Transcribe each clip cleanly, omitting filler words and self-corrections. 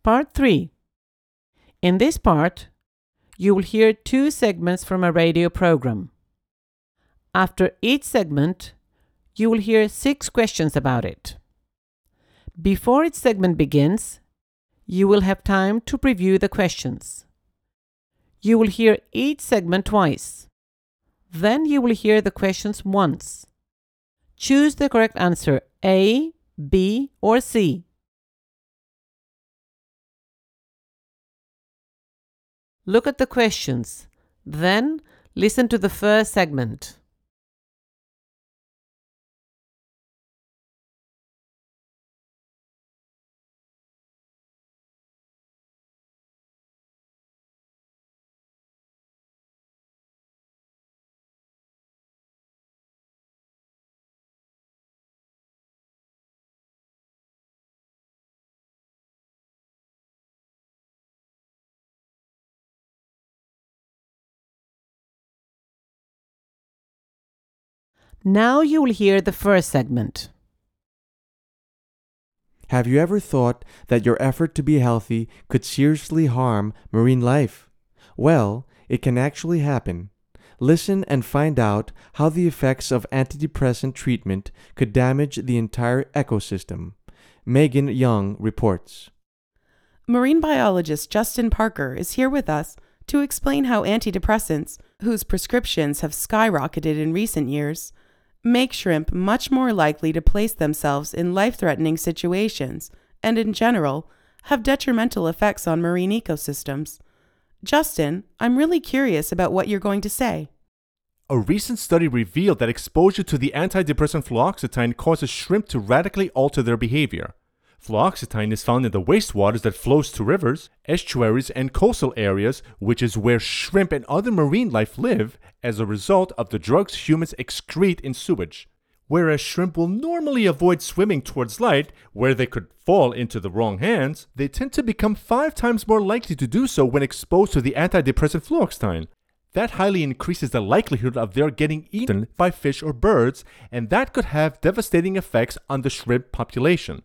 Part 3. In this part, you will hear 2 segments from a radio program. After each segment, you will hear 6 questions about it. Before each segment begins, you will have time to preview the questions. You will hear each segment twice. Then you will hear the questions once. Choose the correct answer A, B, or C. Look at the questions, then listen to the first segment. Now you will hear the first segment. Have you ever thought that your effort to be healthy could seriously harm marine life? Well, it can actually happen. Listen and find out how the effects of antidepressant treatment could damage the entire ecosystem. Megan Young reports. Marine biologist Justin Parker is here with us to explain how antidepressants, whose prescriptions have skyrocketed in recent years, make shrimp much more likely to place themselves in life-threatening situations and, in general, have detrimental effects on marine ecosystems. Justin, I'm really curious about what you're going to say. A recent study revealed that exposure to the antidepressant fluoxetine causes shrimp to radically alter their behavior. Fluoxetine is found in the wastewaters that flows to rivers, estuaries, and coastal areas, which is where shrimp and other marine life live as a result of the drugs humans excrete in sewage. Whereas shrimp will normally avoid swimming towards light, where they could fall into the wrong hands, they tend to become 5 times more likely to do so when exposed to the antidepressant fluoxetine. That highly increases the likelihood of their getting eaten by fish or birds, and that could have devastating effects on the shrimp population.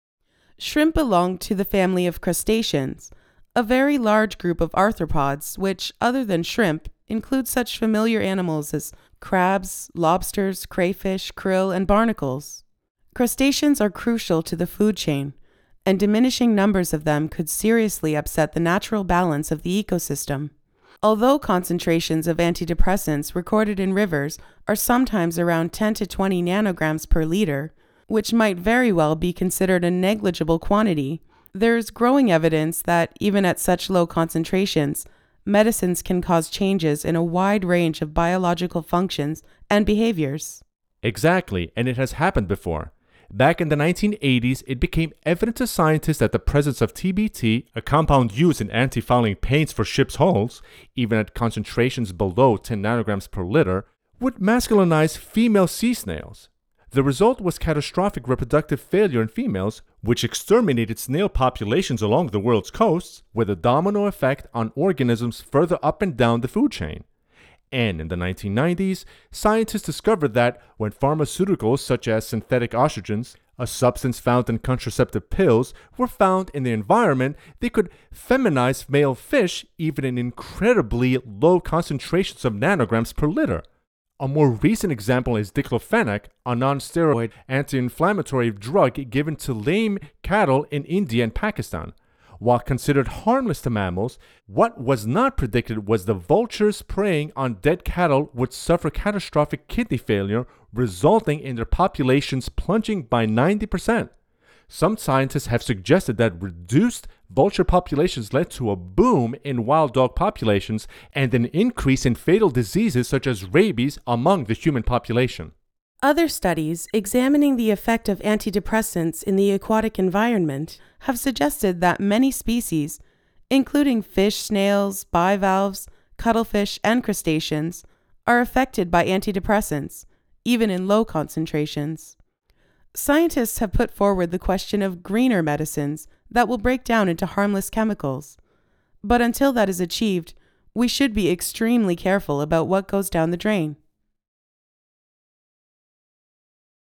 Shrimp belong to the family of crustaceans, a very large group of arthropods which, other than shrimp, include such familiar animals as crabs, lobsters, crayfish, krill, and barnacles. Crustaceans are crucial to the food chain, and diminishing numbers of them could seriously upset the natural balance of the ecosystem. Although concentrations of antidepressants recorded in rivers are sometimes around 10 to 20 nanograms per liter, which might very well be considered a negligible quantity, there is growing evidence that, even at such low concentrations, medicines can cause changes in a wide range of biological functions and behaviors. Exactly, and it has happened before. Back in the 1980s, it became evident to scientists that the presence of TBT, a compound used in anti-fouling paints for ships' hulls, even at concentrations below 10 nanograms per liter, would masculinize female sea snails. The result was catastrophic reproductive failure in females, which exterminated snail populations along the world's coasts, with a domino effect on organisms further up and down the food chain. And in the 1990s, scientists discovered that when pharmaceuticals such as synthetic estrogens, a substance found in contraceptive pills, were found in the environment, they could feminize male fish even in incredibly low concentrations of nanograms per liter. A more recent example is diclofenac, a non-steroid anti-inflammatory drug given to lame cattle in India and Pakistan. While considered harmless to mammals, what was not predicted was the vultures preying on dead cattle would suffer catastrophic kidney failure, resulting in their populations plunging by 90%. Some scientists have suggested that reduced vulture populations led to a boom in wild dog populations and an increase in fatal diseases such as rabies among the human population. Other studies examining the effect of antidepressants in the aquatic environment have suggested that many species, including fish, snails, bivalves, cuttlefish, and crustaceans, are affected by antidepressants, even in low concentrations. Scientists have put forward the question of greener medicines that will break down into harmless chemicals. But until that is achieved, we should be extremely careful about what goes down the drain.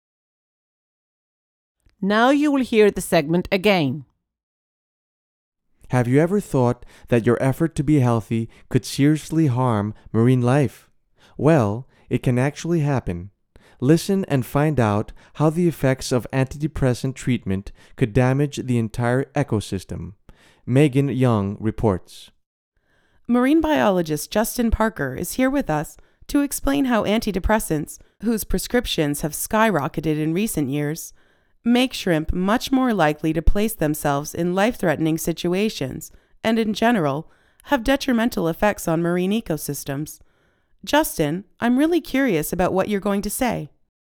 Now you will hear the segment again. Have you ever thought that your effort to be healthy could seriously harm marine life? Well, it can actually happen. Listen and find out how the effects of antidepressant treatment could damage the entire ecosystem. Megan Young reports. Marine biologist Justin Parker is here with us to explain how antidepressants, whose prescriptions have skyrocketed in recent years, make shrimp much more likely to place themselves in life-threatening situations and, in general, have detrimental effects on marine ecosystems. Justin, I'm really curious about what you're going to say.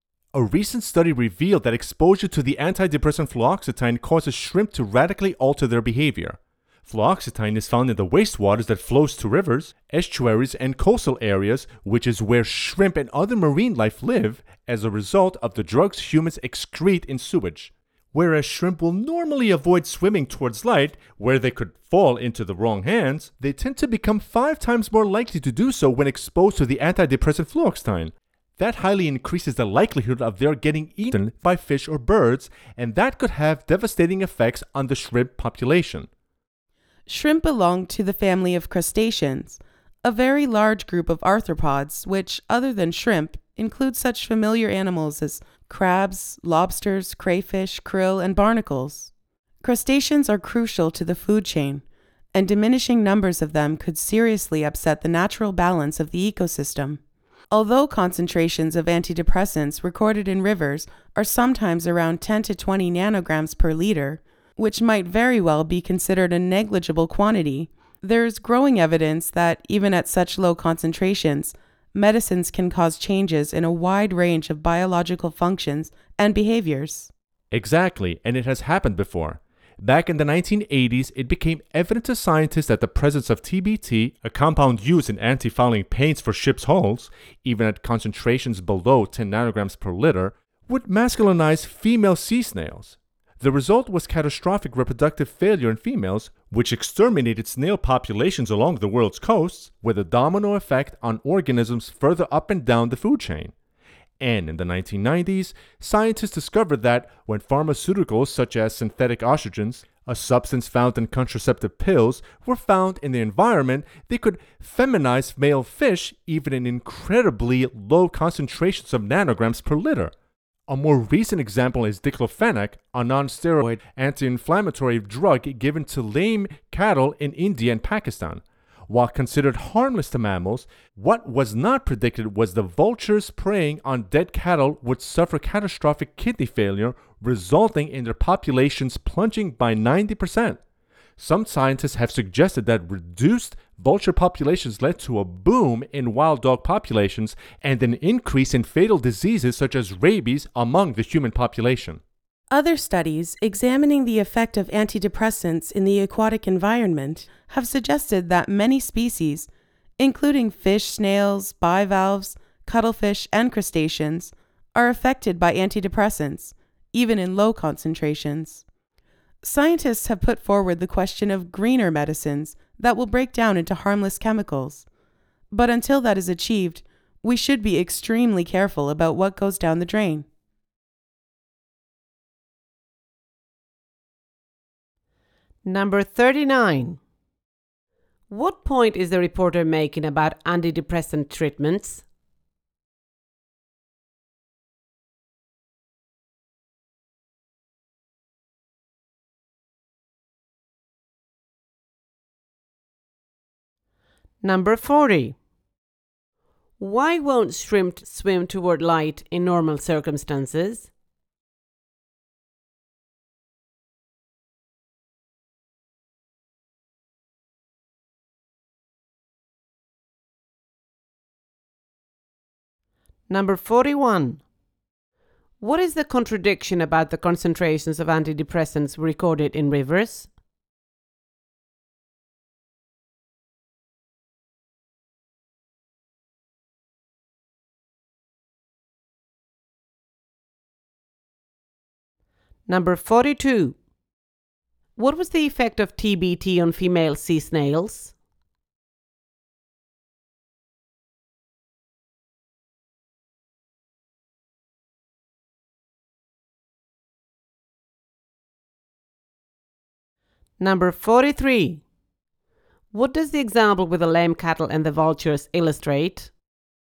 A recent study revealed that exposure to the antidepressant fluoxetine causes shrimp to radically alter their behavior. Fluoxetine is found in the wastewaters that flows to rivers, estuaries, and coastal areas, which is where shrimp and other marine life live as a result of the drugs humans excrete in sewage. Whereas shrimp will normally avoid swimming towards light, where they could fall into the wrong hands, they tend to become 5 times more likely to do so when exposed to the antidepressant fluoxetine. That highly increases the likelihood of their getting eaten by fish or birds, and that could have devastating effects on the shrimp population. Shrimp belong to the family of crustaceans, a very large group of arthropods which, other than shrimp, include such familiar animals as crabs, lobsters, crayfish, krill, and barnacles. Crustaceans are crucial to the food chain, and diminishing numbers of them could seriously upset the natural balance of the ecosystem. Although concentrations of antidepressants recorded in rivers are sometimes around 10 to 20 nanograms per liter, which might very well be considered a negligible quantity, there is growing evidence that, even at such low concentrations, medicines can cause changes in a wide range of biological functions and behaviors. Exactly, and it has happened before. Back in the 1980s, it became evident to scientists that the presence of TBT, a compound used in anti-fouling paints for ships' hulls, even at concentrations below 10 nanograms per liter, would masculinize female sea snails. The result was catastrophic reproductive failure in females, which exterminated snail populations along the world's coasts, with a domino effect on organisms further up and down the food chain. And in the 1990s, scientists discovered that when pharmaceuticals such as synthetic estrogens, a substance found in contraceptive pills, were found in the environment, they could feminize male fish even in incredibly low concentrations of nanograms per liter. A more recent example is diclofenac, a non-steroid anti-inflammatory drug given to lame cattle in India and Pakistan. While considered harmless to mammals, what was not predicted was the vultures preying on dead cattle would suffer catastrophic kidney failure, resulting in their populations plunging by 90%. Some scientists have suggested that reduced vulture populations led to a boom in wild dog populations and an increase in fatal diseases such as rabies among the human population. Other studies examining the effect of antidepressants in the aquatic environment have suggested that many species, including fish, snails, bivalves, cuttlefish, and crustaceans, are affected by antidepressants, even in low concentrations. Scientists have put forward the question of greener medicines that will break down into harmless chemicals. But until that is achieved, we should be extremely careful about what goes down the drain. Number 39. What point is the reporter making about antidepressant treatments? Number 40. Why won't shrimp swim toward light in normal circumstances? Number 41. What is the contradiction about the concentrations of antidepressants recorded in rivers? Number 42. What was the effect of TBT on female sea snails? Number 43. What does the example with the lame cattle and the vultures illustrate?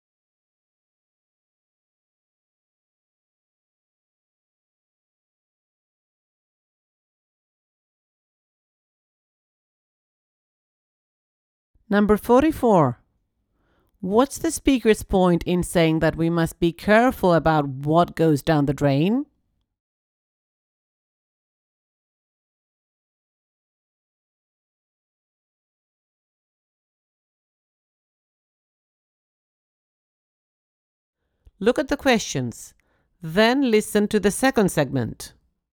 Number 44. What's the speaker's point in saying that we must be careful about what goes down the drain? Look at the questions. Then listen to the second segment.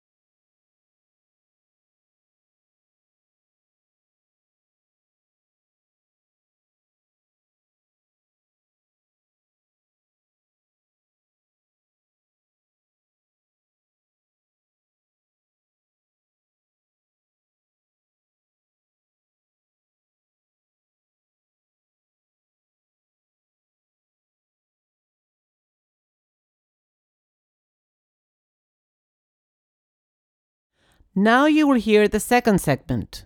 Now you will hear the second segment.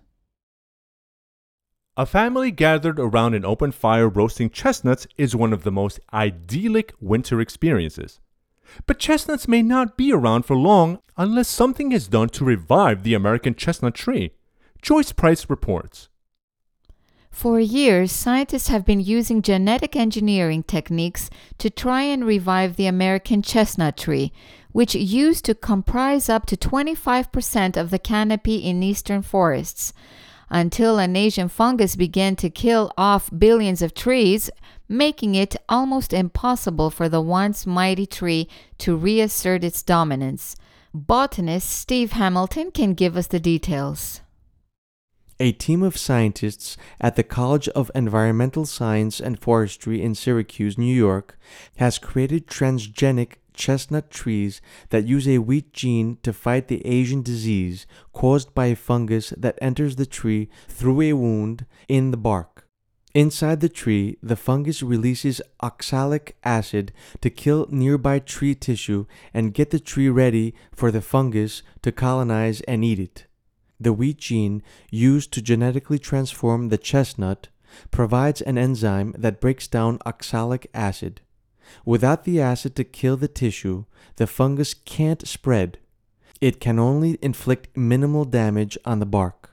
A family gathered around an open fire roasting chestnuts is one of the most idyllic winter experiences. But chestnuts may not be around for long unless something is done to revive the American chestnut tree. Joyce Price reports. For years, scientists have been using genetic engineering techniques to try and revive the American chestnut tree, which used to comprise up to 25% of the canopy in eastern forests, until an Asian fungus began to kill off billions of trees, making it almost impossible for the once mighty tree to reassert its dominance. Botanist Steve Hamilton can give us the details. A team of scientists at the College of Environmental Science and Forestry in Syracuse, New York, has created transgenic chestnut trees that use a wheat gene to fight the Asian disease caused by a fungus that enters the tree through a wound in the bark. Inside the tree, the fungus releases oxalic acid to kill nearby tree tissue and get the tree ready for the fungus to colonize and eat it. The wheat gene, used to genetically transform the chestnut, provides an enzyme that breaks down oxalic acid. Without the acid to kill the tissue, the fungus can't spread. It can only inflict minimal damage on the bark.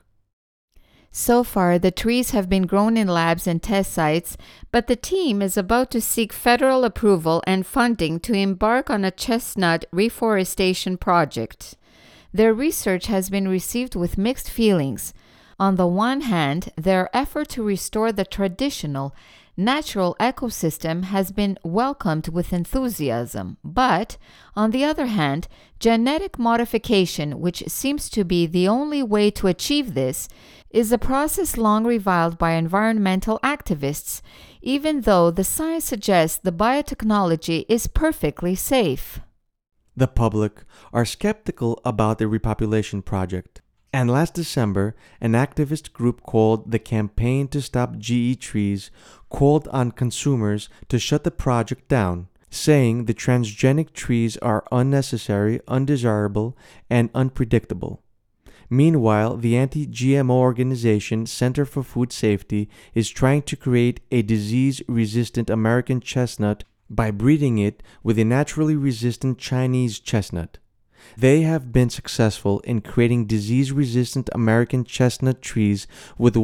So far, the trees have been grown in labs and test sites, but the team is about to seek federal approval and funding to embark on a chestnut reforestation project. Their research has been received with mixed feelings. On the one hand, their effort to restore the traditional, natural ecosystem has been welcomed with enthusiasm. But, on the other hand, genetic modification, which seems to be the only way to achieve this, is a process long reviled by environmental activists, even though the science suggests the biotechnology is perfectly safe. The public are skeptical about the repopulation project. And last December, an activist group called the Campaign to Stop GE Trees called on consumers to shut the project down, saying the transgenic trees are unnecessary, undesirable, and unpredictable. Meanwhile, the anti-GMO organization Center for Food Safety is trying to create a disease-resistant American chestnut by breeding it with a naturally resistant Chinese chestnut. They have been successful in creating disease-resistant American chestnut trees with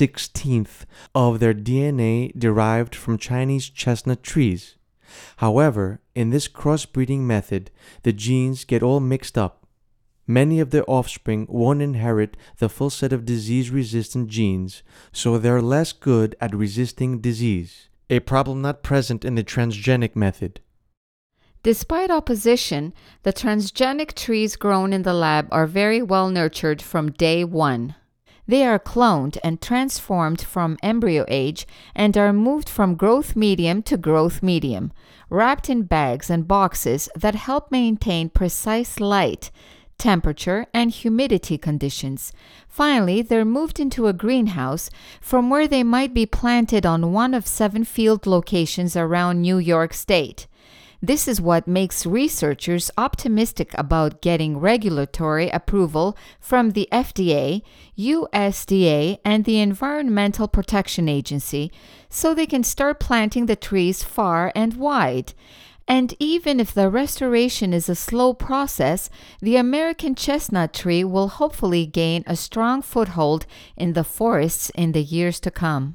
1/16 of their DNA derived from Chinese chestnut trees. However, in this crossbreeding method, the genes get all mixed up. Many of their offspring won't inherit the full set of disease-resistant genes, so they're less good at resisting disease, a problem not present in the transgenic method. Despite opposition, the transgenic trees grown in the lab are very well nurtured from day one. They are cloned and transformed from embryo age and are moved from growth medium to growth medium, wrapped in bags and boxes that help maintain precise light, temperature, and humidity conditions. Finally, they're moved into a greenhouse from where they might be planted on one of 7 field locations around New York State. This is what makes researchers optimistic about getting regulatory approval from the FDA, USDA, and the Environmental Protection Agency so they can start planting the trees far and wide. And even if the restoration is a slow process, the American chestnut tree will hopefully gain a strong foothold in the forests in the years to come.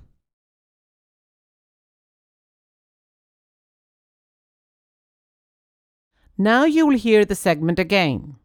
Now you will hear the segment again.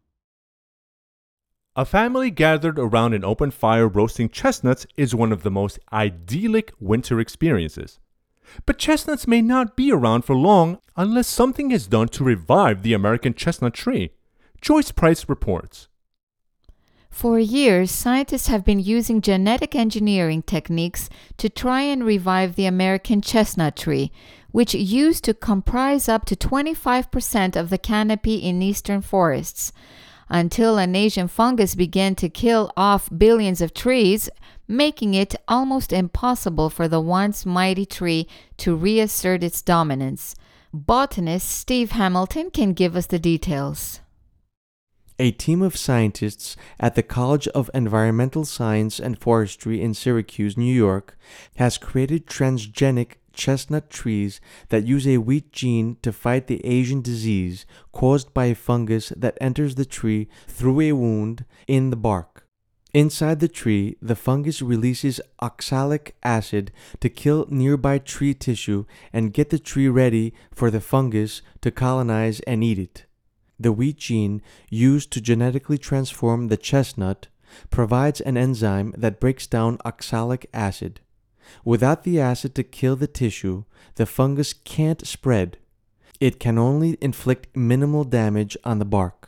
A family gathered around an open fire roasting chestnuts is one of the most idyllic winter experiences. But chestnuts may not be around for long unless something is done to revive the American chestnut tree. Joyce Price reports. For years, scientists have been using genetic engineering techniques to try and revive the American chestnut tree, which used to comprise up to 25% of the canopy in eastern forests, until an Asian fungus began to kill off billions of trees, making it almost impossible for the once mighty tree to reassert its dominance. Botanist Steve Hamilton can give us the details. A team of scientists at the College of Environmental Science and Forestry in Syracuse, New York, has created transgenic chestnut trees that use a wheat gene to fight the Asian disease caused by a fungus that enters the tree through a wound in the bark. Inside the tree, the fungus releases oxalic acid to kill nearby tree tissue and get the tree ready for the fungus to colonize and eat it. The wheat gene, used to genetically transform the chestnut, provides an enzyme that breaks down oxalic acid. Without the acid to kill the tissue, the fungus can't spread. It can only inflict minimal damage on the bark.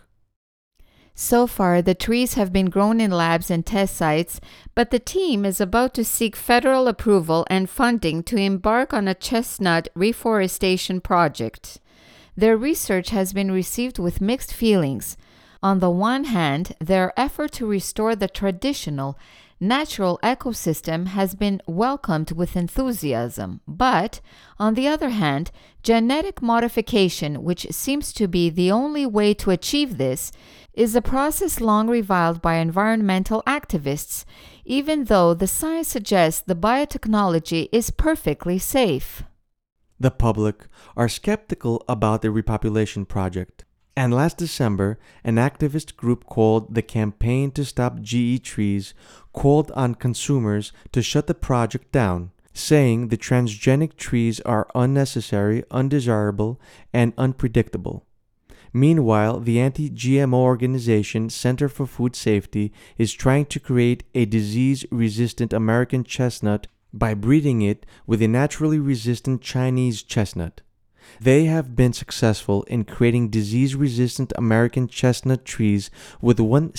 So far, the trees have been grown in labs and test sites, but the team is about to seek federal approval and funding to embark on a chestnut reforestation project. Their research has been received with mixed feelings. On the one hand, their effort to restore the traditional, natural ecosystem has been welcomed with enthusiasm, but, on the other hand, genetic modification, which seems to be the only way to achieve this, is a process long reviled by environmental activists, even though the science suggests the biotechnology is perfectly safe. The public are skeptical about the repopulation project. And last December, an activist group called the Campaign to Stop GE Trees called on consumers to shut the project down, saying the transgenic trees are unnecessary, undesirable, and unpredictable. Meanwhile, the anti-GMO organization Center for Food Safety is trying to create a disease-resistant American chestnut by breeding it with a naturally resistant Chinese chestnut. They have been successful in creating disease-resistant American chestnut trees with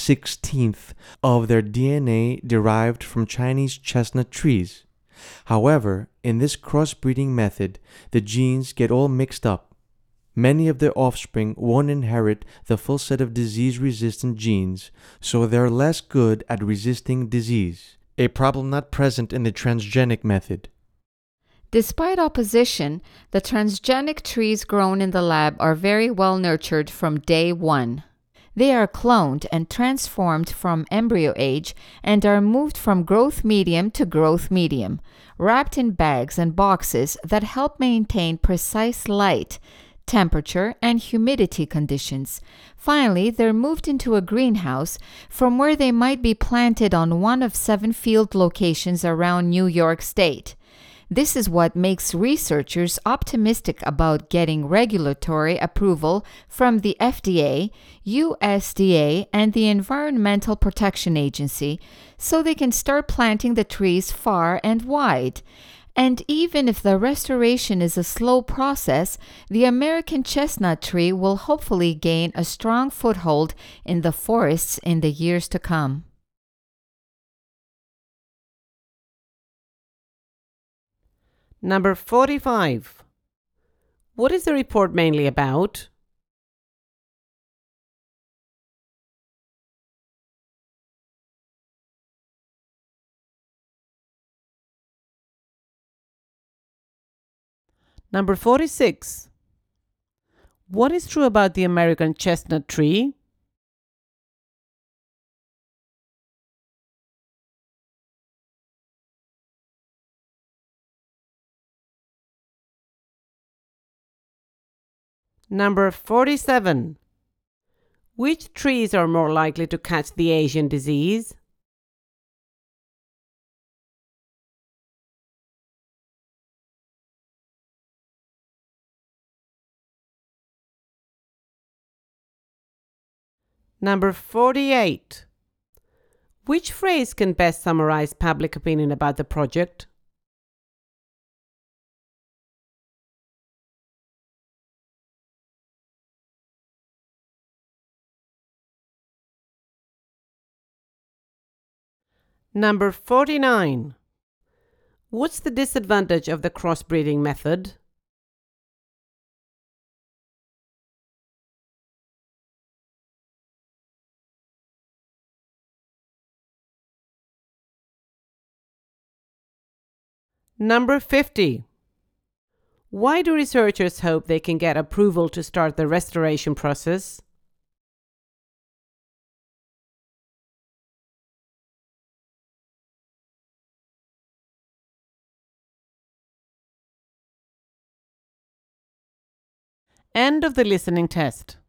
1/16 of their DNA derived from Chinese chestnut trees. However, in this crossbreeding method, the genes get all mixed up. Many of their offspring won't inherit the full set of disease-resistant genes, so they're less good at resisting disease, a problem not present in the transgenic method. Despite opposition, the transgenic trees grown in the lab are very well nurtured from day one. They are cloned and transformed from embryo age and are moved from growth medium to growth medium, wrapped in bags and boxes that help maintain precise light, temperature, and humidity conditions. Finally, they're moved into a greenhouse from where they might be planted on one of 7 field locations around New York State. This is what makes researchers optimistic about getting regulatory approval from the FDA, USDA, and the Environmental Protection Agency so they can start planting the trees far and wide. And even if the restoration is a slow process, the American chestnut tree will hopefully gain a strong foothold in the forests in the years to come. Number 45. What is the report mainly about? Number 46. What is true about the American chestnut tree? Number 47. Which trees are more likely to catch the Asian disease? Number 48. Which phrase can best summarize public opinion about the project? Number 49. What's the disadvantage of the crossbreeding method? Number 50. Why do researchers hope they can get approval to start the restoration process? End of the listening test.